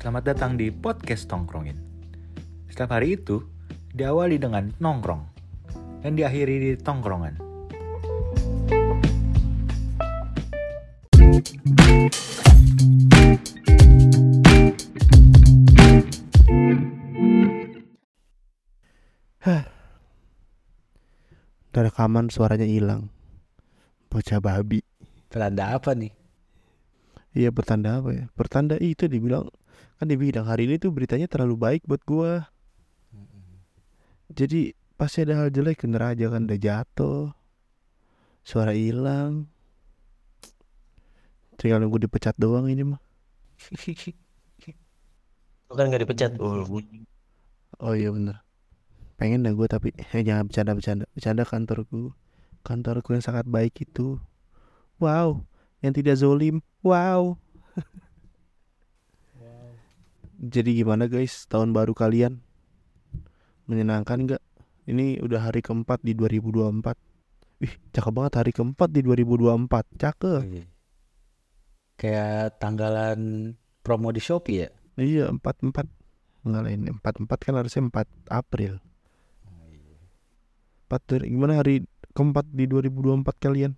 Selamat datang di podcast Tongkrongin. Setiap hari itu diawali dengan nongkrong dan diakhiri di tongkrongan. Udah rekaman suaranya hilang. Bocah babi. Pertanda apa nih? Iya, pertanda apa ya? Pertanda itu dibilang, kan dibilang hari ini tuh beritanya terlalu baik buat gua. Jadi pasti ada hal jelek, bener aja kan, udah jatuh, suara hilang, tinggal nunggu dipecat doang ini mah. Lu kan gak dipecat. Oh iya bener, pengen dah gue tapi jangan bercanda kantorku yang sangat baik itu. Wow, yang tidak zolim. Wow. Jadi gimana guys, tahun baru kalian? Menyenangkan gak? Ini udah hari keempat di 2024. Ih, cakep banget, hari keempat di 2024. Cakep. Kayak tanggalan promo di Shopee ya? Iya, 44. Enggak lain, 44 kan harusnya 4 April. 4, gimana hari keempat di 2024 kalian?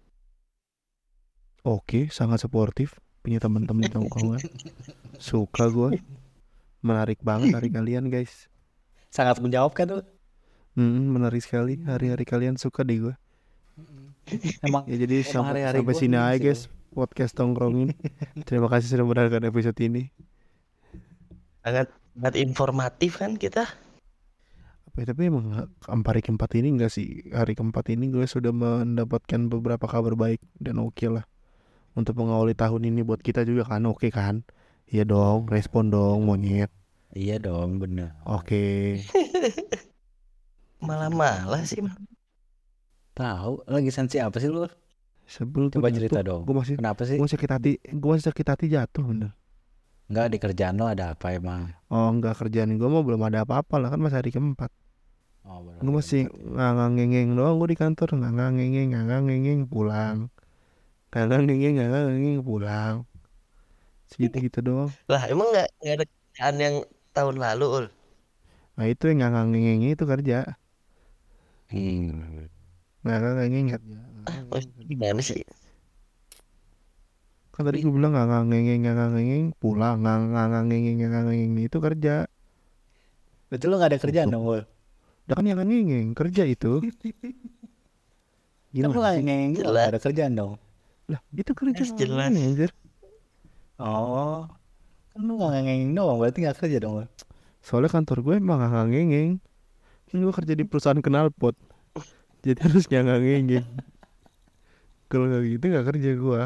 Oke, sangat suportif. Punya teman-teman tongkrongan. Suka gue. Menarik banget hari kalian guys. Sangat menjawabkan tuh. Menarik sekali. Hari-hari kalian suka deh gue. Emang Ya jadi sampai hari-hari sini gua aja sih, guys podcast tongkrongin. Terima kasih sudah mendengarkan episode ini. Sangat informatif kan kita. Tapi emang hari keempat ini enggak sih. Hari keempat ini gue sudah mendapatkan beberapa kabar baik dan oke lah. Untuk mengawali tahun ini buat kita juga kan, oke kan? Iya dong, respon dong monyet. Iya dong, bener. Oke. Malah sih. Tahu lagi sensi apa sih lu? Sebelum Coba cerita dong. Gue masih Kenapa sih? Gue masih sakit hati jatuh bener. Enggak, di kerjaan lo ada apa emang? Oh enggak, kerjaan gue mau belum ada apa-apa lah kan, masih hari keempat. Oh, baru Gue masih ngangeng doang gue di kantor, ngangeng pulang. Ngangeng pulang. Segitu doang. Lah emang gak ada kerjaan yang tahun lalu Ul? Nah itu yang ngangeng itu kerja. Ngangeng kerja. Gimana sih? Kan tadi gue bilang ngangeng pulang. Ngangeng itu kerja. Betul lo gak ada kerjaan dong, Wol? Udah kan yang ngangeng kerja itu. Kan lo gak ada kerjaan dong. Lah itu kerja Jelas. anjir. Oh, kan lu gak ngengeng doang, berarti gak kerja dong. Soalnya kantor gue emang gak ngengeng. Kan gue kerja di perusahaan knalpot, jadi harus ngengeng. Kalau gak gitu gak kerja gue.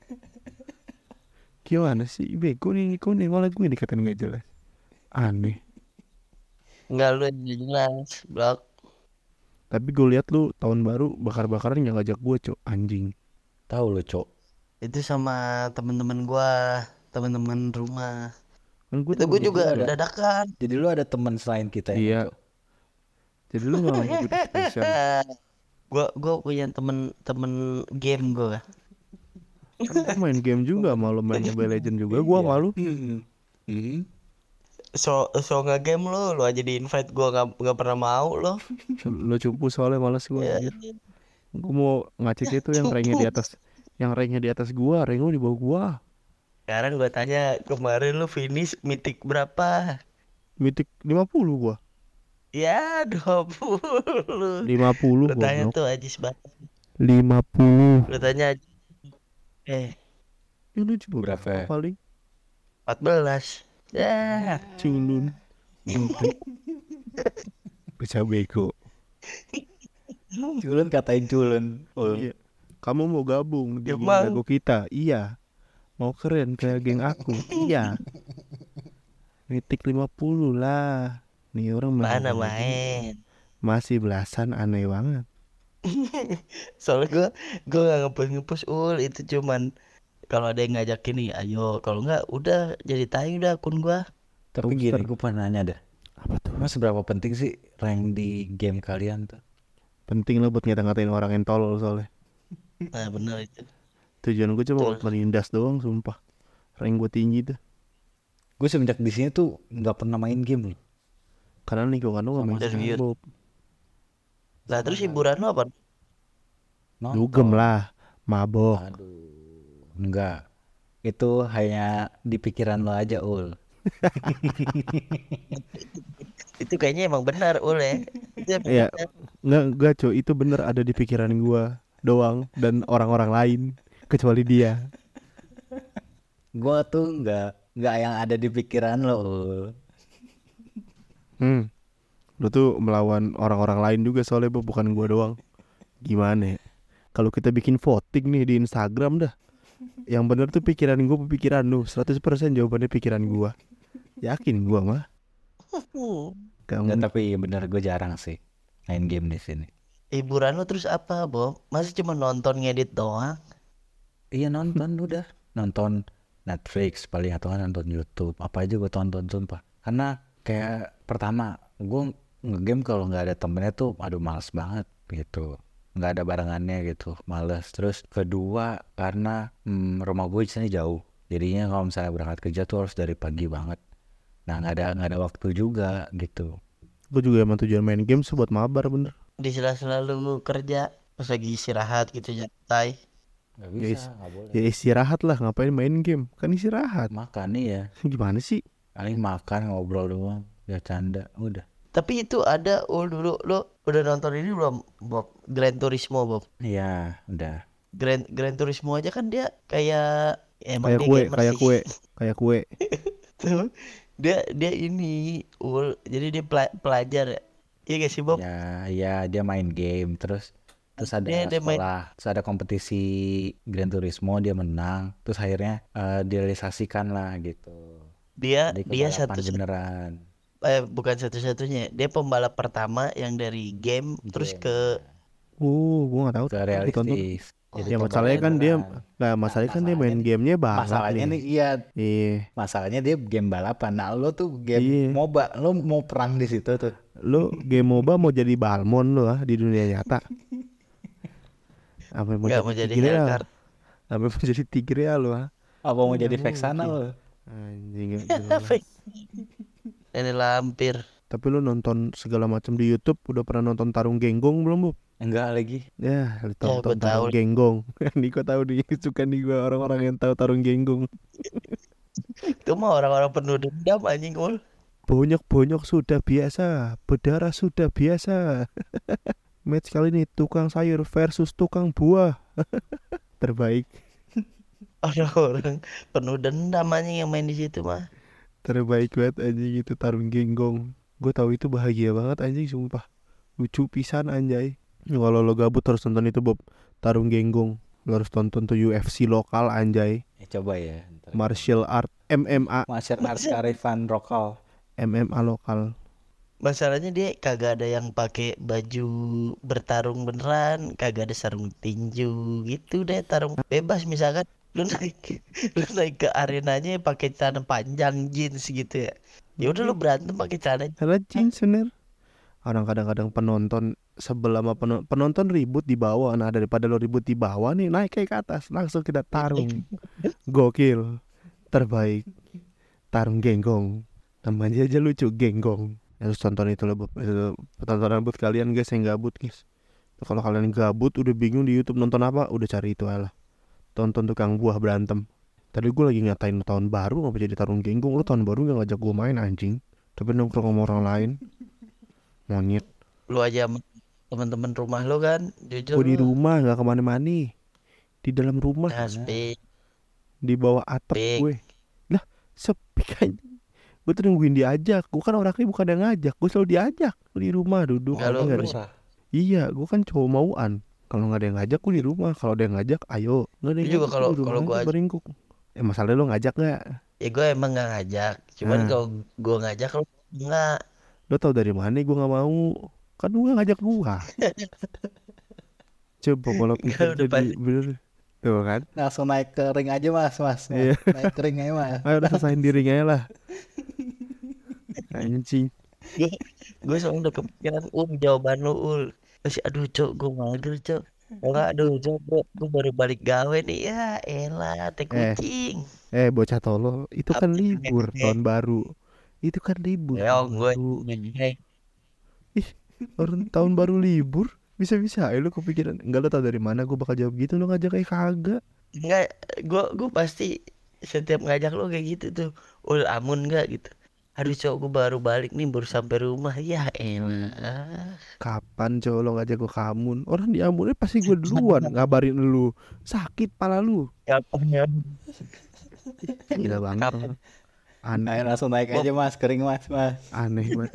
Gimana sih, bego nih malah gue dikatain gak jelas. Aneh. Enggak, lu jelas blok. Tapi gue lihat lu tahun baru bakar-bakaran yang ngajak gue, cok, anjing. Tahu lo, cok. Itu sama teman-teman gua, teman-teman rumah. Kan gue Itu gue juga dadakan. Jadi lu ada teman selain kita iya. ya, Cok? Jadi lu gak ngajak gue spesial. Gue punya temen game gue. Kan gue main game juga, malu main Mobile Legend juga gue malu. So nge-game lu aja di invite gue nggak pernah mau lo. Lu cupu soalnya males gue. Gue mau ngacit itu yang ranknya di atas. Yang ranknya di atas gue, rank lu di bawah gue. Sekarang gue tanya, kemarin lu finish mythic berapa? Mythic 50 gue. Ya 20. 50 Lu gue. tanya tuh Ajis banget. 50. Lu tanya Yang lu coba Berapa ya? paling 14. Ya culun. Bisa bego. Culun katain culun. Iya. Kamu mau gabung di Emang. lagu kita? Iya. Mau keren kayak geng aku? Iya. Mythic 50 lah. Nih orang mana main? Masih belasan, aneh banget. Soalnya gue gak ngepost itu cuman kalau ada yang ngajakin nih ayo, kalau enggak udah jadi tayang udah akun gue. Tapi gini, gue pernah nanya deh. Apa tuh? Emang seberapa penting sih rank di game kalian tuh? Penting lah buat ngata-ngatain orang yang tolol soalnya. Nah bener itu. Tujuan gue cuma buat menindas doang, sumpah. Rank gue tinggi tuh. Gue semenjak di sini tuh nggak pernah main game loh. Karena lingkungan lu nggak main Serius. Bob. Lah terus hiburan lu apa? Dugem lah, mabok. Aduh, enggak. Itu hanya di pikiran lo aja, Ul. Itu kayaknya emang benar ul ya. Itu emang Iya, benar. enggak coy, itu bener ada di pikiran gua doang dan orang-orang lain kecuali dia. Gue tuh nggak yang ada di pikiran lo, Ul. Lu tuh melawan orang-orang lain juga soalnya Bob, bukan gua doang. Gimana ya? Kalau kita bikin voting nih di Instagram dah, yang bener tuh pikiran gua apa pikiran lu? 100% jawabannya pikiran gua. Yakin gua mah. Gak Nggak, mungkin. tapi bener gue jarang sih main game di sini. Hiburan lu terus apa, Bob? Masa cuma nonton ngedit doang? Iya nonton udah. Nonton Netflix paling atau kan nonton YouTube. Apa aja gue tonton sumpah. Karena kayak pertama gue ngegame kalau nggak ada temennya tuh aduh males banget gitu. Nggak ada barengannya gitu, males. Terus kedua karena rumah gue di sini jauh. Jadinya kalau misalnya berangkat kerja tuh harus dari pagi banget. Nah nggak ada waktu juga gitu. Gua juga emang tujuan main game sih buat mabar bener. Di sela-sela lu kerja, pas lagi istirahat gitu nyantai. Nggak Ya, bisa, nggak boleh. Ya istirahat lah, ngapain main game? Kan istirahat. Makan nih ya. Gimana sih? Paling makan ngobrol doang. Ya canda, udah. Tapi itu ada dulu lu udah nonton ini belum, Bob? Gran Turismo, Bob. Iya, udah. Gran Turismo aja kan dia kayak emang Kayak dia kue, gamer kayak sih. kue, kayak kue. Tuh, dia ini jadi dia pelajar ya. Iya gak sih, Bob? Ya dia main game terus ada Dia main sekolah, terus ada kompetisi Gran Turismo, dia menang, terus akhirnya direalisasikan lah gitu. dia Jadi dia balapan satu beneran. bukan satu-satunya. Dia pembalap pertama yang dari game terus Game ke Gua nggak tahu ke tuh, gua tonton. realistis. Jadi Ya coba masalahnya kan dia, beneran. nah masalahnya kan dia main Masalahnya gamenya balap masalahnya nih. nih iya, Iya, masalahnya dia game balapan. Nah, lo tuh game iya. MOBA, lo mau perang di situ tuh. Lu game MOBA mau jadi Balmon lu di dunia nyata. Apa mau nggak jadi mau jadi Tigreal? Hellcard. Apa mau jadi Tigreal lu Apa mau Nggak jadi Vexana mungkin. lo? Anjing gak jelas. Ini lampir. Tapi lu nonton segala macam di YouTube, udah pernah nonton Tarung Genggong belum, Bu? Enggak lagi. Ya, lu Ya tonton gue tahu. Tarung Genggong. Niko tahu nih, suka nih gua orang-orang yang tahu Tarung Genggong. Itu mah orang-orang penuh dendam anjing ul. Bonyok-bonyok sudah biasa, berdarah sudah biasa. Match kali ini tukang sayur versus tukang buah. Terbaik, Orang-orang penuh dendam anjing yang main di situ mah. terbaik banget anjing itu Tarung Genggong. Gue tahu itu bahagia banget anjing sumpah. Lucu pisan anjay. Kalau lo gabut harus nonton itu Bob, Tarung Genggong. Lo harus tonton tuh UFC lokal anjay. Coba ya. Ntar. Martial art, MMA, Martial Arts Karifan lokal. MMA lokal. Masalahnya dia kagak ada yang pakai baju bertarung beneran, kagak ada sarung tinju gitu deh, tarung bebas misalkan lu naik ke arenanya pakai celana panjang jeans gitu ya. Ya udah lu berantem pakai celana. Karena jeans bener. Orang kadang-kadang penonton sebelah sama penonton ribut di bawah. Nah daripada lo ribut di bawah nih, naik kayak ke atas, langsung kita tarung. Gokil, terbaik. Tarung Genggong. Namanya aja lucu, Genggong. Harus tonton itu loh, Bob. Itu tontonan buat kalian guys yang gabut guys. Kalau kalian gabut udah bingung di YouTube nonton apa, udah cari itu aja lah. Tonton tukang buah berantem. Tadi gue lagi ngatain tahun baru ngapa jadi Tarung Genggong. Lu tahun baru gak ngajak gue main anjing. Tapi nongkrong sama orang lain. Monyet. Lu aja sama teman-teman rumah lu kan, jujur Gue di lu. rumah gak kemana-mana. Di dalam rumah, Nah, speak. di bawah atap Pik. gue. Lah sepi kan. Gue tuh nungguin diajak. Gue kan orangnya bukan yang ngajak. Gue selalu diajak. Di rumah duduk. Enggak, lu Iya, gue kan cowok mauan. Kalau nggak ada yang ngajak, gue di rumah. Kalau ada yang ngajak, ayo. Nggak ada yang Lu juga ngajak, kalau- gua di rumah kalau aja gua ajak. beringkuk. Masalahnya lo ngajak nggak? Ya gue emang nggak ngajak, cuman Nah. kalau gue ngajak lu nggak. Lo tau dari mana gue nggak mau? Kan gue ngajak gue. Coba kalau Nggak, pikir udah jadi pasti. bener. Tuh kan? Langsung naik ke ring aja mas. Iya. Naik ke ring aja mas. Ayo udah selesain dirinya aja lah. Anjing. Gue soalnya udah kepikiran jawaban lu Masih aduh cok, gue mager cok. Enggak, aduh, coba gue baru balik gawe nih. Ya elah, teh Eh, kucing. bocah tolol, itu Apa kan libur ngehe? tahun baru. Itu kan libur Ya, tahun gue baru. ngehe. Ih, orang tahun baru libur, bisa-bisa aja lu kepikiran. Enggak, lu tau dari mana gue bakal jawab gitu, lu ngajak kayak kagak. Enggak, gue pasti setiap ngajak lo kayak gitu tuh. Ul amun enggak gitu. Aduh cowok gue baru balik nih, baru sampai rumah. Ya elah. Kapan cowok lo ngajak gue kamun? Orang di Ambonnya pasti gue duluan ngabarin lu. Sakit pala lu. Kapan ya? Gila banget Kapan? orang. Aneh, Ayo langsung naik Bob, aja mas, kering mas. aneh banget.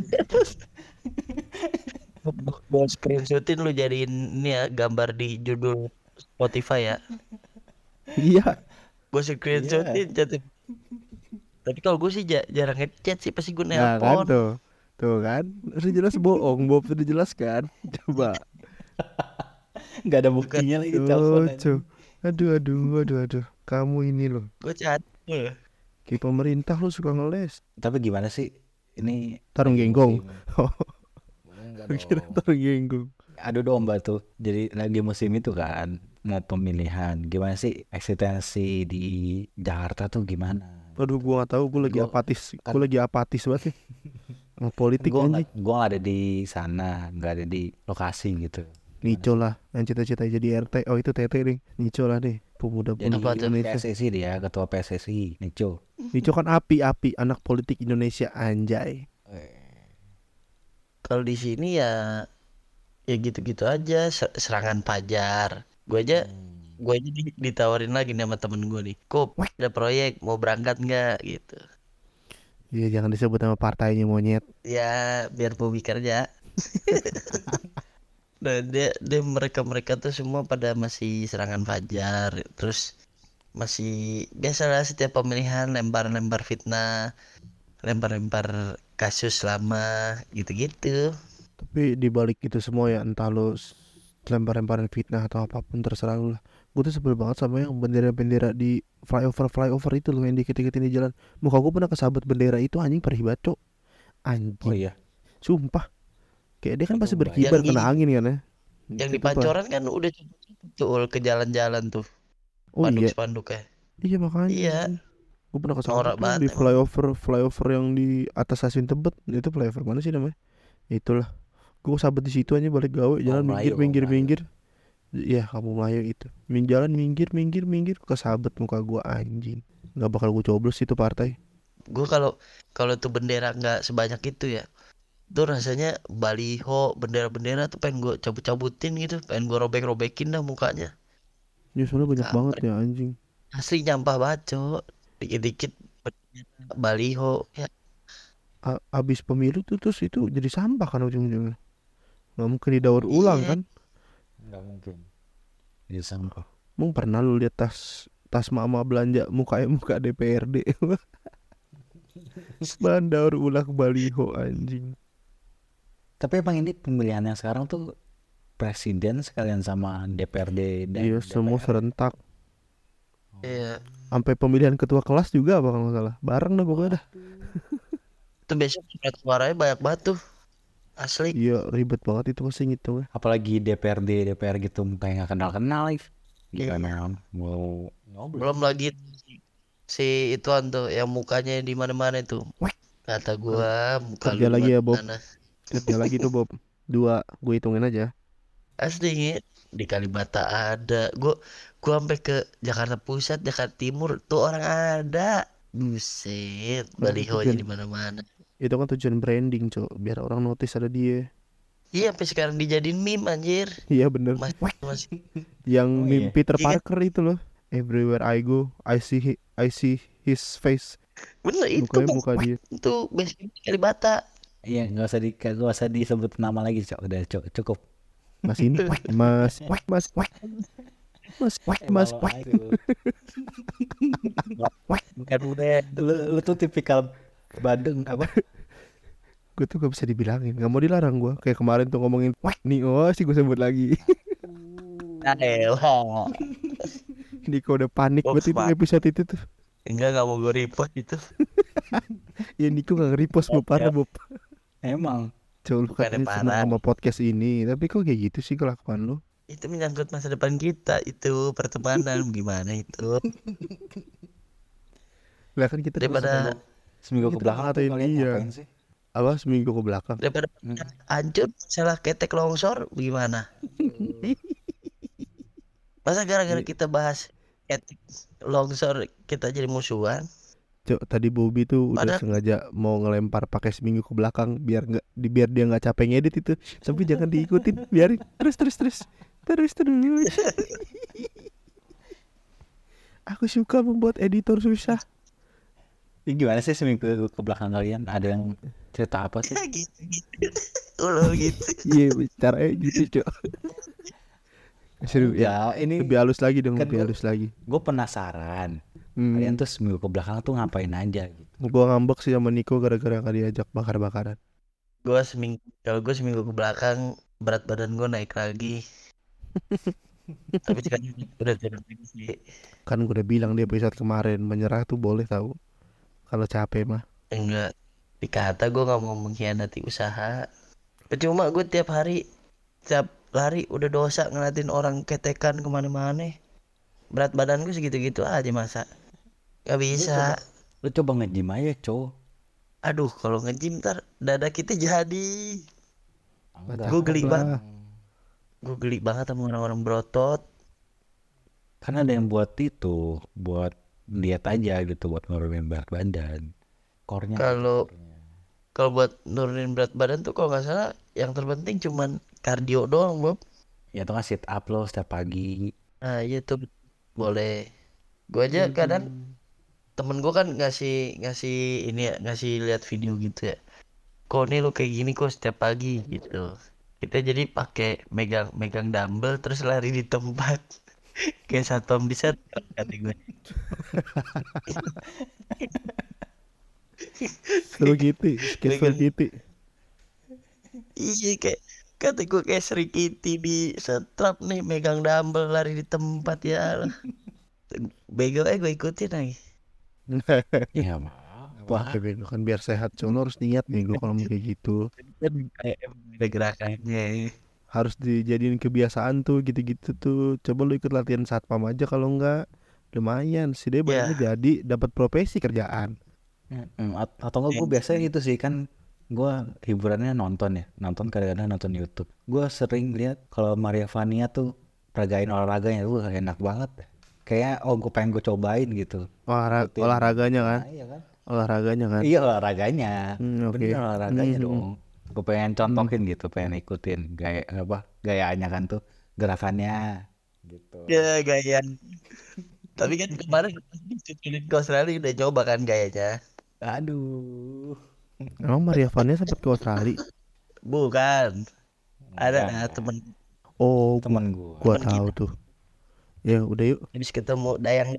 gue screenshotin lu jadiin ini ya gambar di judul Spotify ya. Iya, Gue Iya. screenshotin jatuh. Tapi kalau gue sih jarang ngechat sih, pasti gue nah kan nelpon. tuh. Tuh kan, udah jelas bohong, Bob udah jelas kan. Coba. Nggak ada Bukan, buktinya lagi telepon Tuh. anjing. Aduh. Kamu ini loh. gue chat. Kayak pemerintah lu suka ngeles. Tapi gimana sih? Ini Tarung lagi genggong. musim. Oh, Enggak kira dong. tarung genggong. Adu domba tuh. Jadi lagi musim itu kan. Mau pemilihan. Gimana sih eksistensi di Jakarta tuh gimana? Aduh, gua gak tahu, gua lagi Gue apatis. kan Gua lagi apatis banget nih. Sama politik anjing. gue nggak ada di sana, nggak ada di lokasi gitu. Gimana Nico sih? lah yang cita-cita jadi RT. Oh itu TT nih. Nico lah nih. Jadi Apa Pemuda-pemudi tuh? Indonesia. PSSI dia, ketua PSSI, Nico. Nico kan api-api anak politik Indonesia anjay. Kalau di sini ya gitu-gitu aja, serangan pajar. Gue aja ditawarin lagi nih sama temen gue nih. Kop, ada proyek, mau berangkat nggak gitu. Iya, jangan disebut nama partainya monyet. Ya biar Bobi kerja. Nah, dia mereka tuh semua pada masih serangan fajar, terus masih biasalah setiap pemilihan lempar-lempar fitnah, lempar-lempar kasus lama gitu-gitu. Tapi dibalik itu semua ya, entah lo lempar-lemparan fitnah atau apapun terserah lu lah. Gue tuh sebel banget sama yang bendera-bendera di flyover itu loh, yang dikit-dikit di jalan. Muka gue pernah kesabet bendera itu, anjing perih banget cok. Oh Anjing, iya, sumpah. Kayak dia kan itu pasti Yang berkibar di kena angin kan ya. yang Itu di tuh Pancoran kan udah betul ke jalan-jalan tuh oh iya, spanduk-spanduknya. iya makanya Iya, anjing. Gue pernah kesabet norak tuh banget di emang. flyover yang di atas stasiun Tebet. Itu flyover mana sih namanya? Itulah. Gue sabet di situ aja balik gawe, jalan minggir Kamu minggir Melayu. minggir. Iya, kamu Melayu itu. Jalan minggir kesabet muka gua anjing. Nggak bakal gue coblos itu partai. Gue kalau kalau tuh bendera nggak sebanyak itu ya, tuh rasanya baliho, bendera-bendera tuh pengen gue cabut-cabutin gitu, pengen gue robek-robekin dah mukanya. Ya soalnya banyak banget Kampret, ya anjing. asli nyampah banget cok. Dikit-dikit bendera, baliho ya. Abis pemilu tuh terus itu jadi sampah kan ujung-ujungnya. Nggak mungkin didaur ulang Iya, kan? Nggak mungkin. Jadi sampah. Mung pernah lu lihat tas tas mama belanja muka DPRD. Bahan daur ulang baliho anjing. Tapi emang ini pemilihan yang sekarang tuh presiden sekalian sama DPRD dan Iya, semua DPR. serentak. iya. Sampai pemilihan ketua kelas juga apa kalau nggak salah. Bareng dah pokoknya dah. Itu besok surat suaranya banyak banget tuh, asli. Iya, ribet banget itu pasti ngitungnya. Apalagi DPR gitu mukanya nggak kenal-kenal lagi. Iya. Gimana mau ngobrol? Belum lagi si ituan tuh yang mukanya di mana-mana itu. Kata gua muka Kerja lu lagi ya Bob. mana? Kerja lagi tuh Bob. 2, gue hitungin aja. Asli di Kalibata ada. Gua sampai ke Jakarta Pusat, Jakarta Timur tuh orang ada. Buset, Nah, balihonya di mana-mana. itu kan tujuan branding, Cok. Biar orang notice ada dia. Iya, sampai sekarang dijadiin meme anjir. Iya bener. Masih Yang Oh meme iya. Peter Iya kan? Parker itu loh. Everywhere I go, I see his face. Bener itu Mukanya muka dia. itu basically Kalibata. Iya, nggak usah disebut nama lagi, Cok. Udah, Cok, cukup. Mas ini, mas, mas. Malu aja lu. Bukan udah. Lu tuh tipikal Bandung apa? Gue tuh gak bisa dibilangin. Gak mau dilarang gue. Kayak kemarin tuh ngomongin, nih oh sih gue sebut lagi. Nah, elah. Niko udah panik Box buat itu Pak. episode itu tuh. Enggak mau gue repost itu. Ya Niko gak nge-repost Bob, parah Bob. Emang. Coba lu Bukannya katanya seneng parah. sama podcast ini. Tapi kok kayak gitu sih kelakuan lu? Itu menyangkut masa depan kita, itu pertemanan gimana itu. Lah kan kita Daripada Seminggu ke Kita belakang tuh ngatain kalian dia. ngapain sih? apa seminggu ke belakang. daripada hancur masalah ketek longsor gimana? Masa gara-gara kita bahas ketek longsor kita jadi musuhan? Cok, tadi Bobby tuh udah Padahal sengaja mau ngelempar pakai seminggu ke belakang biar dia nggak capek ngedit itu. Tapi jangan diikutin, biarin terus. Aku suka membuat editor susah. Ini gimana sih seminggu ke belakang kalian? Ada yang cerita apa sih? gitu. Ulah gitu. Iya, caranya gitu, Cok. Seru ya. Ya, ini Lebih halus lagi dong, kan lebih halus lagi. gue penasaran. Kalian tuh seminggu ke belakang tuh ngapain aja gitu? Gua ngambek sih sama Niko gara-gara gak diajak bakar-bakaran. Kalau gue seminggu ke belakang berat badan gue naik lagi. Tapi sekarang udah turun lagi sih. Kan gue udah bilang di episode kemarin, menyerah tuh boleh tahu. Kalau capek mah. Enggak, dikata gue nggak mau mengkhianati usaha. Cuma gue tiap lari udah dosa ngeliatin orang ketekan kemana-mana. Berat badan gue segitu-gitu aja masa. Gak bisa. Lu coba nge-gym aja, cow. Aduh, kalau nge-gym ntar dada kita jadi. Gue geli Lah. banget. Gue geli banget sama orang-orang berotot. Kan ada yang buat itu, buat lihat aja gitu, buat nurunin berat badan. Core-nya. Kalau buat nurunin berat badan tuh kalau nggak salah yang terpenting cuman kardio doang, Bob. Ya itu kan sit up lo setiap pagi. Nah, iya tuh boleh. Gue aja kadang temen gue kan ngasih ini ya, ngasih lihat video gitu ya. Kok nih lu kayak gini kok setiap pagi gitu. Kita jadi pakai megang dumbbell terus lari di tempat. Kayak satpam di set kata gue. Seru gitu, sketch gitu. Iya kayak kata gue kayak Sri Kitty di setrap nih megang dumbbell lari di tempat ya lah. Bego gue ikutin lagi. Iya, Wah, bego kan biar sehat. Cuma harus niat bego kalau mau kayak gitu. Kan kayak ada gerakannya. Harus dijadiin kebiasaan tuh gitu-gitu tuh. Coba lu ikut latihan satpam aja, kalau enggak lumayan sih dia badannya jadi dapat profesi kerjaan. Atau enggak gue biasanya gitu sih kan, gue hiburannya nonton ya, kadang-kadang nonton YouTube. Gue sering lihat kalau Maria Vania tuh peragain olahraganya tuh enak banget. Kayak gue pengen gue cobain gitu. Olahraganya kan? Nah, iya kan? Olahraganya kan? Iya olahraganya. Oke. Bener olahraganya dong. Gue pengen contohin gitu, pengen ikutin gayanya kan tuh, gerakannya gitu. Ya gaya. Tapi kan kemarin dicuculin ke Australia udah coba kan gayanya. Aduh. Emang Maria Vania sempat ke Australia? Bukan. Ada Enggak. temen Oh, Temen gue. gua temen tahu tuh. Ya udah yuk. habis ketemu Dayang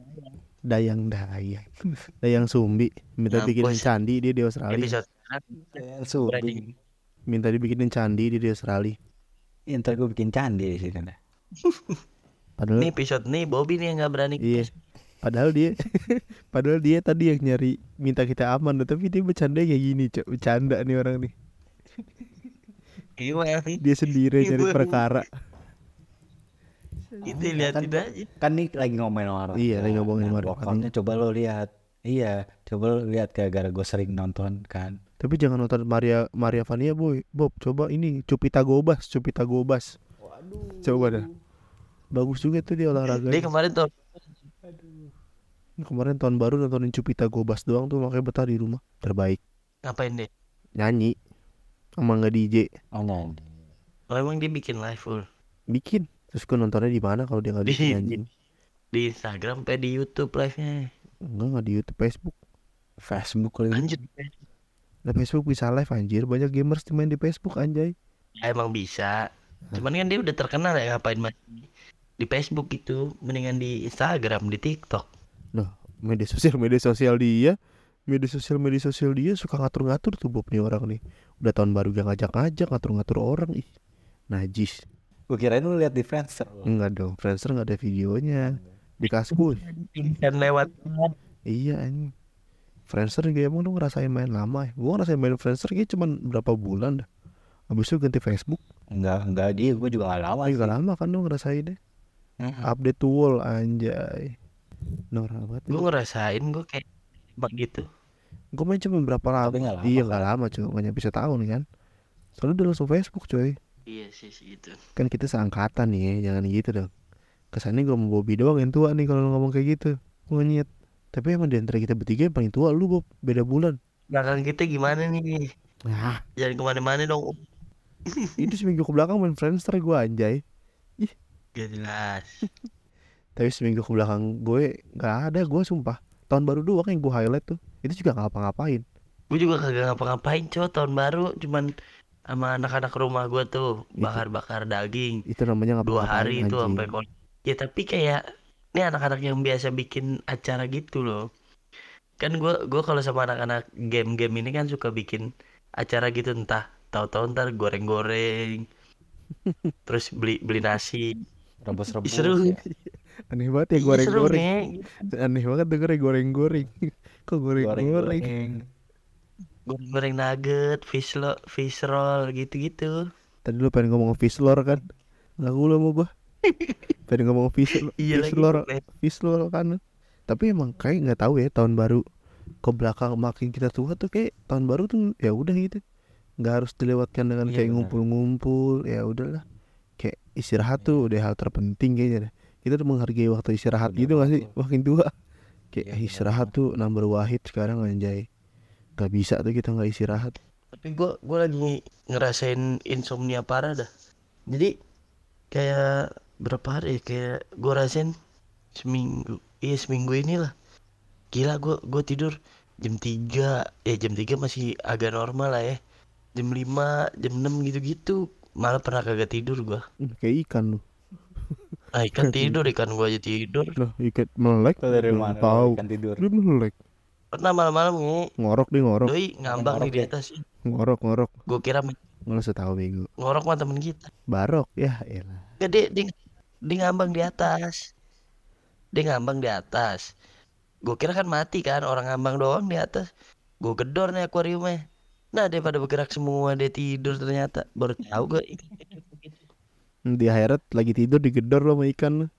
Dayang Sumbi minta Mampus. bikinin candi dia di Australia. episode Subing. Minta dibikinin candi dia di Australia. Ntar gue bikin candi di sini dah. Padahal Ini episode nih Bobby nih yang nggak berani. iya. Padahal dia tadi yang nyari minta kita aman, tapi dia bercanda kayak gini, Cok. Bercanda nih orang nih. Gimana? Dia sendiri nyari perkara. Itu liatin aja. Kan nih lagi ngomongin orang. Iya, lagi ngomongin Maria Workoutnya coba lo lihat. Iya, coba lo lihat gara-gara gue sering nonton kan. Tapi jangan nonton Maria Vania, Bob. Coba ini Cupita Gobas. Waduh. Coba dah. Bagus juga tuh dia olahraga. Dia kemarin tuh Kemarin tahun baru nontonin Cupita Gobas doang tuh, makanya betah di rumah. Terbaik. ngapain deh? Nyanyi sama nggak DJ. Oh enggak. Oh, emang dia bikin live full Bikin. Terus gue nontonnya di mana kalau dia nggak di bikin anjing? di Instagram apa di YouTube live-nya? Enggak di YouTube, Facebook lagi. Lanjut. Nah, Facebook bisa live anjir. Banyak gamers main di Facebook anjay. Ya, emang bisa. Cuman kan dia udah terkenal ya, ngapain masih di Facebook gitu, mendingan di Instagram, di TikTok. Loh, media sosial dia suka ngatur-ngatur tuh Bob nih orang nih. Udah tahun baru gak ngajak-ngajak, ngatur-ngatur orang ih. Najis. Gue kirain lu lihat di Friendster. Enggak dong, Friendster gak ada videonya. Di Kaskus. Dan lewat Iya anjing. Friendster juga emang lu ngerasain main lama ya. Gua ngerasain main Friendster kayak cuman berapa bulan dah. Habis itu ganti Facebook. Enggak dia, gue juga gak lama Juga sih. lama kan lo ngerasain deh. Mhm. Update to wall anjay. Norak banget. Gue ngerasain gue kayak bak gitu. Gue main cuma berapa lama. Tapi nggak lama, Iya kan? nggak lama cuy, nggak nyampe setahun kan. Soalnya udah langsung Facebook coy. Iya sih segitu. Kan kita seangkatan nih ya, jangan gitu dong. Kesannya gue mau Bobby doang yang tua nih kalau ngomong kayak gitu. Gue nyet. Tapi emang di antara kita bertiga yang paling tua lu Bob, beda bulan. Belakang kita gimana nih? Nah, Jangan kemana-mana dong. itu seminggu ke belakang main Friendster gue anjay. Gak jelas. Tapi seminggu ke belakang gue nggak ada, gue sumpah. Tahun baru doang yang gue highlight tuh. Itu juga nggak ngapa-ngapain. Gue juga kagak ngapa-ngapain cow tahun baru. Cuman sama anak-anak rumah gue tuh Itu- bakar-bakar daging. Itu namanya 2 ngapa-ngapain hari itu anjing. sampai ya tapi kayak ini anak-anak yang biasa bikin acara gitu loh. Kan gue kalau sama anak-anak game-game ini kan suka bikin acara gitu, entah tahu-tahu ntar goreng-goreng terus beli nasi. Rebus-rebus Seru. ya. Aneh banget ya Iya, seru goreng-goreng. nih. Aneh banget dengernya goreng-goreng. Kok goreng-goreng? Goreng-goreng. Goreng-goreng nugget, fish roll gitu-gitu. Tadi lu pengen ngomong fish lore kan? Nggak gula mau gua. Pengen ngomong fish Iya lagi. lore kan. Tapi emang kayak nggak tahu ya tahun baru ke belakang makin kita tua tuh kayak tahun baru tuh ya udah gitu. Nggak harus dilewatkan dengan Iya, kayak benar. ngumpul-ngumpul, ya udahlah. Kayak istirahat tuh udah hal terpenting kayaknya deh. Kita tuh menghargai waktu istirahat Bener gitu nggak sih? banget Makin tua. Kayak Iya, bener istirahat banget. tuh number wahid sekarang anjay. Gak bisa tuh kita nggak istirahat. Tapi gue lagi ngerasain insomnia parah dah. Jadi kayak berapa hari ya, kayak gue rasain seminggu inilah. Gila, gue tidur jam 3. Jam 3 masih agak normal lah ya. Jam 5, jam 6 gitu-gitu. Malah pernah kagak tidur gue. Kayak ikan lu. Ikan tidur, ikan gue aja tidur. Loh, ikan melek. Tahu dari Belum mana tahu. ikan tidur? Dia melek. Pernah malam-malam nih, Ngorok dia ngorok. doi ngambang nih ngorok di ya? atas. Ngorok. Gue kira Nggak usah tahu bego. ngorok mah temen kita. Barok ya elah. Gak, dia ngambang di atas. Dia ngambang di atas. Gue kira kan mati kan, orang ngambang doang di atas. Gue gedor nih akuariumnya. Nah, dia pada bergerak semua, dia tidur ternyata. Baru tahu gue. Di akhirat lagi tidur digedor lo sama ikan lo.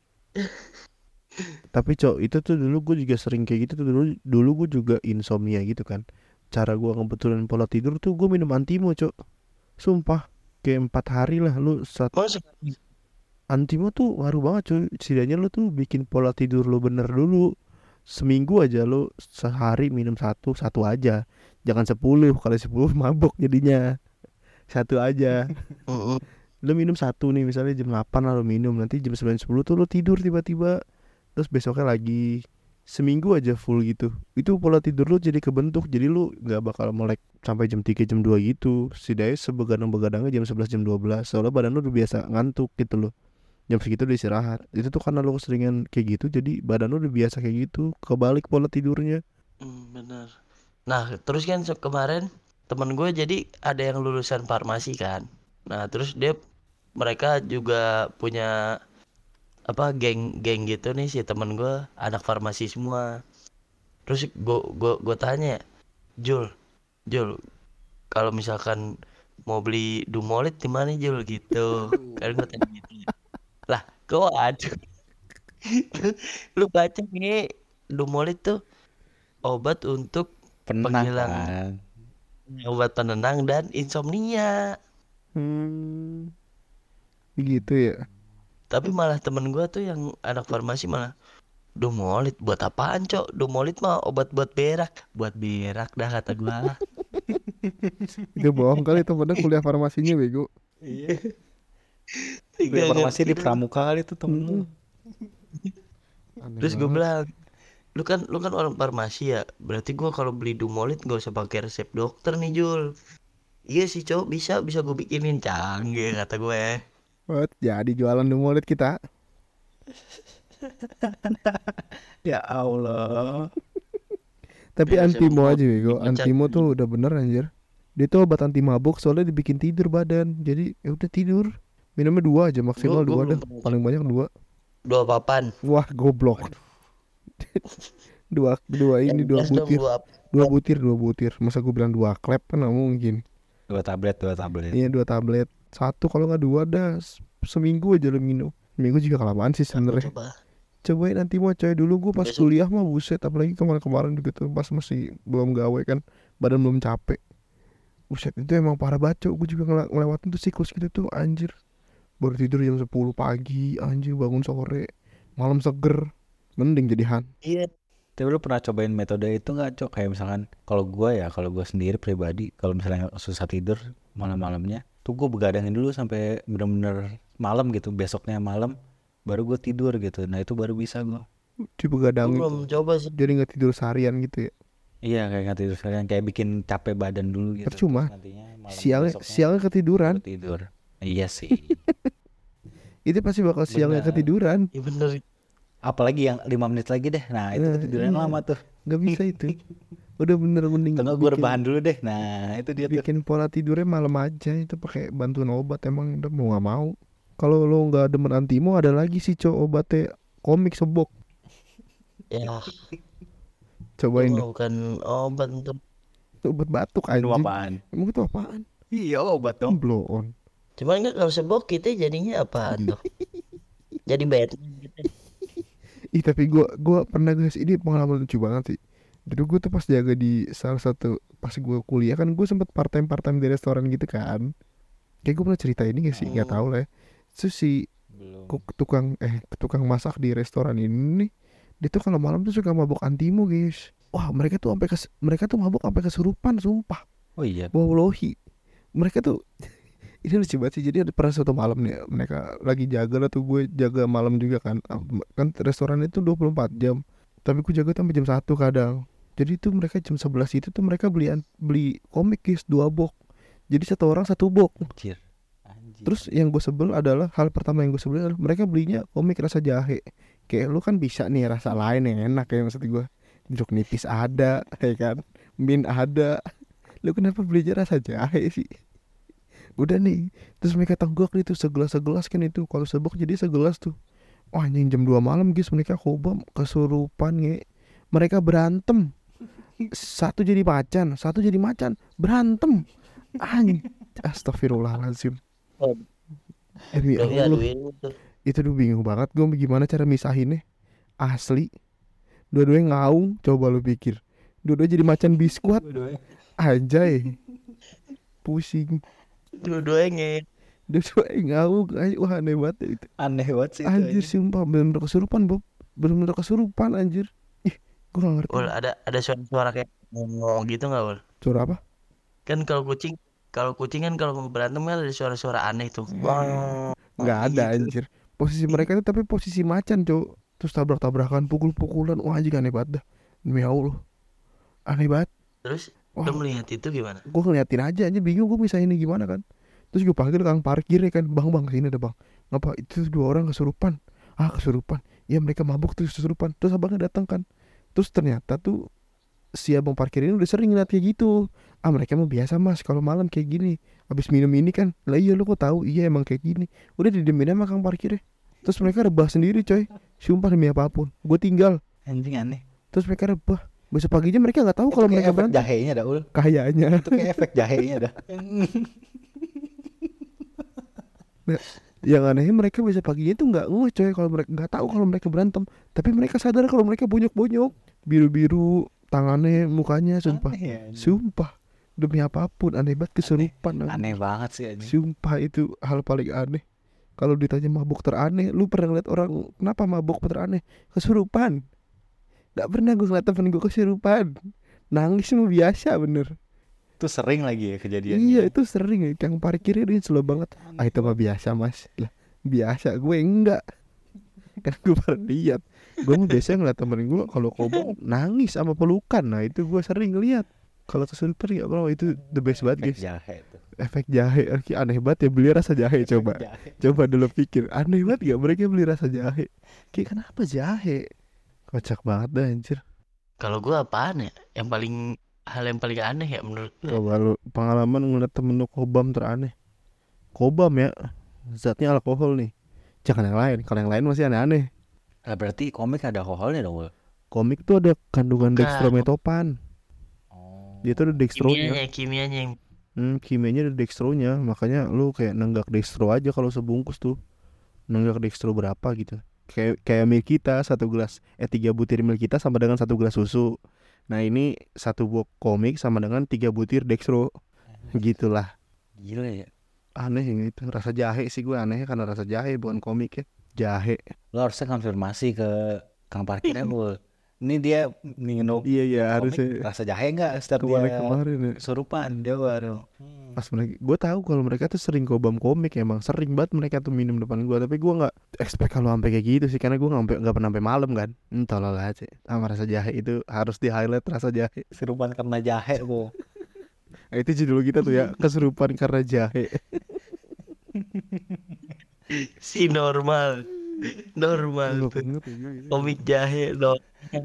Tapi cok itu tuh dulu gue juga sering kayak gitu tuh dulu gue juga insomnia gitu kan. Cara gue ngebetulin pola tidur tuh gue minum Antimo cok. Sumpah kayak 4 hari lah lu Emang sekali. Antimo tuh ngaruh banget cuy. Setidaknya lu tuh bikin pola tidur lu bener dulu. Seminggu aja lu sehari minum satu aja. Jangan 10, kalau 10 mabok jadinya. Satu aja. Lu minum satu nih misalnya jam 8 lah lu minum. Nanti jam 9, 10 tuh lu tidur tiba-tiba. Terus besoknya lagi. Seminggu aja full gitu. Itu pola tidur lu jadi kebentuk. Jadi lu gak bakal melek sampai jam 3, jam 2 gitu. Setidaknya sebegadang-begadangnya jam 11, jam 12. Soalnya badan lu udah biasa ngantuk gitu loh. Jam segitu udah istirahat. Itu tuh karena lu keseringan kayak gitu. Jadi badan lu udah biasa kayak gitu. Kebalik pola tidurnya. Bener. Nah, terus kan kemarin temen gue jadi ada yang lulusan farmasi kan. Nah, terus mereka juga punya geng gitu nih, si temen gue anak farmasi semua. Terus gue tanya, Jul, kalau misalkan mau beli Dumolit di mana Jul gitu. Kan gue tanya gitu. Lah, kok ada? Lu baca nih, Dumolit tuh obat untuk Penang penghilang, kan. obat penenang dan insomnia. Begitu ya. Tapi malah temen gue tuh yang anak farmasi malah, Dumolit buat apaan cok? Dumolit mah obat buat berak. Buat berak dah kata gue. Itu bohong kali temennya kuliah farmasinya bego. Iya. Farmasi di Pramuka kali itu temen. Terus gue bilang, lu kan orang farmasi ya, berarti gue kalau beli Dumolit gak usah pakai resep dokter nih Jul. Iya sih cok, bisa gue bikinin, canggih kata gue. Jadi jualan Dumolit kita. Ya Allah. Tapi Ya, Antimo saya aja bego. dipecat. Antimo tuh udah bener anjir. Dia tuh obat anti mabuk soalnya dibikin tidur badan. Jadi ya udah tidur. Minumnya 2 aja maksimal Gua 2 dah. belum pernah Paling banyak 2. 2 papan. Wah goblok. 2 ini 2 Yang jelas dong, butir. 2 2 butir. Masa gue bilang 2 klep kan gak mungkin. 2 tablet. Iya 2 tablet. 1 kalau nggak 2 dah. Seminggu aja lu minum. Seminggu juga kelamaan sih Aku sebenarnya. coba. Cobain nanti mau coy. Dulu gue pas Besok. kuliah mah buset. Apalagi kemarin-kemarin juga tuh pas masih belum gawe kan. Badan belum capek. Buset itu emang parah banget cok. Gue juga ngelewatin tuh siklus gitu tuh anjir. Baru tidur jam 10 pagi anjir, bangun sore. Malam seger. Mending jadihan. Iya. Tapi lu pernah cobain metode itu nggak, Cok? Kayak misalkan kalau gue sendiri pribadi, kalau misalnya susah tidur malam-malamnya, tuh gue begadangin dulu sampai bener-bener malam gitu, besoknya malam baru gue tidur gitu. Nah itu baru bisa gue. Gue Dibegadangin. belum coba sih. Jadi gak tidur seharian gitu ya. Iya kayak nggak tidur sekalian, kayak bikin capek badan dulu gitu. Percuma. Terus nantinya malam besoknya Siangnya ketiduran. baru tidur. Iya sih. Itu pasti bakal siangnya Benar. ketiduran. Iya bener. Apalagi yang 5 menit lagi deh. Nah itu ketiduran iya. lama tuh. Gak bisa itu. Udah bener mending Tengok gue rebahan dulu deh. Nah itu dia tuh. bikin pola tidurnya malam aja. Itu pakai bantuan obat. Emang udah mau gak mau. Kalau lo gak demen Antimo, ada lagi sih cok obatnya komik sebok. Ya. Cobain Itu deh. mah bukan obat untuk. Obat batuk Minum anjing. apaan? Emang itu apaan? Iya obat dong. Blow on. Cuman kan kalau sebok kita jadinya apaan tuh? Jadi Batman gitu. Ih tapi gue pernah guys, ini pengalaman lucu banget sih. Dulu gue tuh pas jaga di salah satu, pas gue kuliah kan gue sempet part time di restoran gitu kan. Kayak gue pernah cerita ini gak sih? Gak tahu lah ya. Terus si Belum. tukang masak di restoran ini nih, dia tuh kalau malam tuh suka mabok Antimo guys. Wah mereka tuh mereka tuh mabok sampai kesurupan sumpah. Oh iya. Wallahi. Mereka tuh ini lucu banget sih. Jadi ada pernah suatu malam nih mereka lagi jaga lah tuh, gue jaga malam juga kan. Kan restoran itu 24 jam. Tapi gue jaga sampai jam 1 kadang. Jadi tuh mereka jam 11 itu tuh mereka beli komik guys 2 box. Jadi satu orang 1 box. Anjir. Terus yang gue sebel adalah, hal pertama yang gue sebel adalah mereka belinya komik rasa jahe. Kayak lu kan bisa nih rasa lain yang enak ya, maksud gue. Jeruk nipis ada, ya kan. Mint ada. Lu kenapa belinya rasa jahe sih? Udah nih, terus mereka tenggak itu segelas kan itu. Kalau sebok jadi segelas tuh. Wah anjing jam 2 malam guys, mereka kobam kesurupan nge. Mereka berantem. Satu jadi macan, berantem. Astagfirullahaladzim. Oh, Demi tapi Allah, aduin tuh. itu tuh bingung banget gue gimana cara misahinnya. Asli, dua-duanya ngaung, coba lu pikir. Dua-duanya jadi macan biskuit. Anjay, pusing. Dua-duanya Dua-duanya ngaung, wah aneh banget itu. Aneh banget sih itu. Anjir sumpah, bener-bener kesurupan Bob. Bener-bener kesurupan anjir. Ih, gue gak ngerti. Wal, ada suara kayak ngomong gitu nggak Wal? Suara apa? Kan kalau kucing kan kalau mau berantem kan ada suara-suara aneh tuh. Gak ada gitu. anjir. Posisi mereka itu tapi posisi macan cowok. Terus tabrak-tabrakan, pukul-pukulan. Wah anjir aneh banget dah. Demi Allah, aneh banget. Terus Wah, lo melihat itu gimana? gue ngeliatin aja bingung gue misahinnya gimana kan. Terus gue panggil tukang parkir ya kan, bang sini ada bang. Ngapa itu 2 orang kesurupan? Kesurupan. Ya mereka mabuk terus kesurupan. Terus abangnya datang kan. Terus ternyata tuh si abang parkir ini udah sering ngeliat kayak gitu. Mereka mah biasa mas kalau malam kayak gini. Abis minum ini kan. Lah iya lu kok tahu? Iya emang kayak gini. Udah didiemin sama kang parkirnya. Terus mereka rebah sendiri coy. Sumpah demi apapun. Gue tinggal. Anjing aneh. Terus mereka rebah. Besok paginya mereka gak tahu kalau mereka efek berantem. jahenya dah ul. Kayaknya. Itu kayak efek jahenya dah. Yang anehnya mereka besok paginya tuh gak nguh coy. Kalau mereka gak tahu kalau mereka berantem. Tapi mereka sadar kalau mereka bonyok-bonyok. Biru-biru. Tangannya, mukanya, sumpah. Aneh ya, anjing. Sumpah. Demi apapun, aneh banget kesurupan. Aneh banget sih anjing. Sumpah itu hal paling aneh. Kalau ditanya mabuk teraneh, lu pernah ngeliat orang kenapa mabuk teraneh? Kesurupan. Gak pernah gue ngeliat temen gue kesurupan. Nangis mah biasa bener. Itu sering lagi ya kejadiannya. Iya itu sering ya. Yang parkirnya dia slow banget. Itu mah biasa mas. Lah biasa, gue enggak. Kan gue pernah lihat. Gue mah biasanya ngeliat temen gue kalau kobong nangis sama pelukan. Nah itu gue sering lihat. Kalau kesurupan gak pernah. Itu the best banget guys. Jahe tuh. Efek jahe. Aneh banget ya beli rasa jahe. Coba dulu pikir. Aneh banget gak mereka beli rasa jahe. Kayak kenapa jahe? Kocak banget dah anjir. Kalau gue apaan ya? Hal yang paling aneh ya menurut gue. Coba lu pengalaman ngeliat temen lu kobam teraneh. Kobam ya, zatnya alkohol nih. Jangan yang lain. Kalau yang lain masih aneh-aneh. Lah berarti komik ada alkoholnya dong ul. Komik tuh ada kandungan Bukan. dextrometopan. Oh. Dia tuh ada dextronya. Kimianya yang Kimianya ada dextronya, makanya lu kayak nenggak dextro aja kalau sebungkus tuh. Nenggak dextro berapa gitu. Kayak milk kita 3 butir milk kita sama dengan 1 gelas susu. Nah ini 1 buah komik sama dengan 3 butir dextro. Gitulah. Gila ya. Aneh yang itu. Rasa jahe sih gue anehnya karena rasa jahe bukan komik ya. Jahe. Lo harusnya konfirmasi ke Kang parkirnya gue. Ini dia minum Iya komik harusnya rasa jahe nggak setiap dia kemarin ya. kesurupan dia baru. Pas mereka, gue tahu kalau mereka tuh sering gobam komik, emang sering banget mereka tuh minum depan gue, tapi gue nggak expect kalau sampai kayak gitu sih, karena gue nggak pernah sampai malam kan. Tolol aja sama rasa jahe itu harus di highlight rasa jahe. Kesurupan karena jahe bu. Nah, itu judul kita tuh ya, kesurupan karena jahe. Si normal tuh. Komik jahe dong.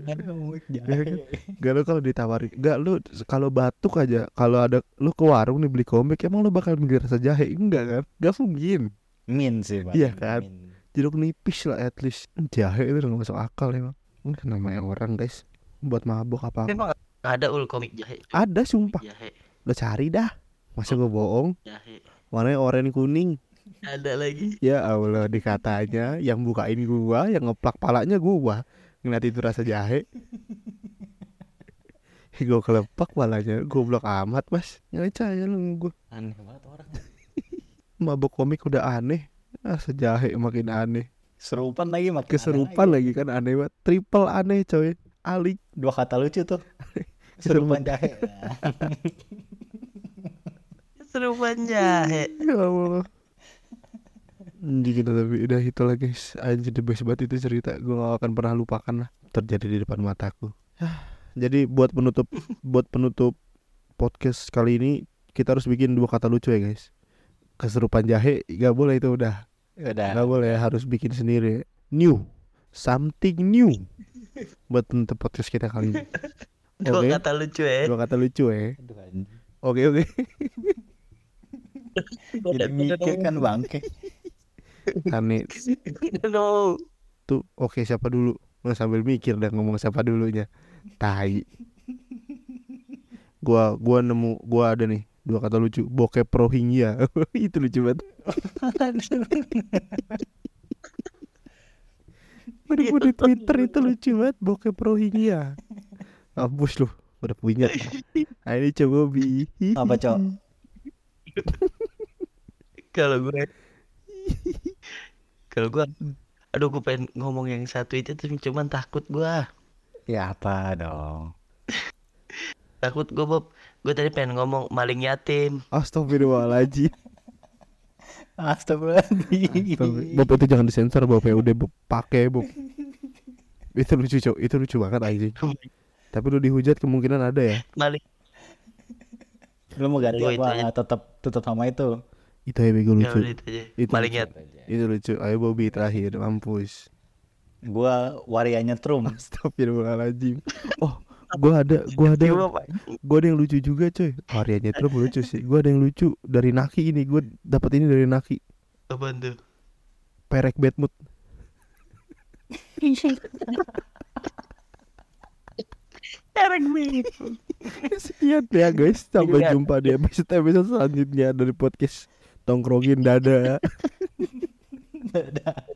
Gak lu kalau ditawarin, gak lu kalau batuk aja, kalau ada lu ke warung nih beli komik, emang lu bakal milih rasa jahe? Enggak kan? Gak mungkin. Min sih Pak. Iya kan? Jeruk nipis lah at least. Jahe itu nggak masuk akal emang. Namanya orang guys buat mabok apa? Emang ada komik jahe? Ada sumpah. Jahe. Lo cari dah. Masa gue bohong? Jahe. Warnanya oranye kuning. Ada lagi. Ya Allah, dikatanya yang bukain gua, yang ngeplak palanya gua. Ngeliat itu rasa jahe. Gue kelepak palanya, goblok amat mas. Ngaca ya lu gue. Aneh banget orang. Mabok komik udah aneh, rasa jahe makin aneh. Kesurupan lagi makin Keserupan lagi kan aneh banget. Triple aneh coy. Alik. 2 kata lucu tuh. Kesurupan jahe. Kesurupan jahe. Ya Allah. Gitu tapi udah itu lah guys. Anjir the best banget itu cerita. Gue gak akan pernah lupakan lah. Terjadi di depan mataku. Jadi buat penutup podcast kali ini, kita harus bikin 2 kata lucu ya guys. Keserupan jahe gak boleh itu udah. Udah. Gak boleh, harus bikin sendiri. New. Something new. Buat penutup podcast kita kali ini. 2 kata lucu ya. 2 kata lucu ya. Aduh, anjing. Oke. Jadi mikir kan bangke. Aneh. No. Tuh oke siapa dulu? Nah, sambil mikir dan ngomong siapa dulunya. Tai. Gua ada nih 2 kata lucu. Bokep Rohingya. Itu lucu banget. Di Twitter itu lucu banget. Bokep Rohingya. Mampus lu. Udah punya. Nah, ini coba Bi. Apa cok? Kalau gue aduh gue pengen ngomong yang satu itu tuh, cuman takut gue. Ya apa dong? Takut gue Bob. Gue tadi pengen ngomong maling yatim. Astagfirullahaladzim. Astagfirullahaladzim. Bob itu jangan disensor Bob ya. Udah Bob pakai Bob. Itu lucu cok. Itu lucu banget anjing. Tapi lu dihujat kemungkinan ada ya. Maling. Lu mau ganti Gua apa? itu aja. Tetap sama itu. Itu ya bego Ya lucu. udah itu aja. Itu Maling lucu. yatim. Itu lucu. Ayo Bobby terakhir. Mampus. Gua warianya Trum. Astagfirullahaladzim. Oh, gua ada yang lucu juga coy. Variannya terus lucu sih. Gua ada yang lucu dari Naki ini. Gua dapat ini dari Naki. Apaan tuh? Perek Batmood. Sekian ya guys. Sampai jumpa di episode selanjutnya dari podcast Tongkrongin. Dadah.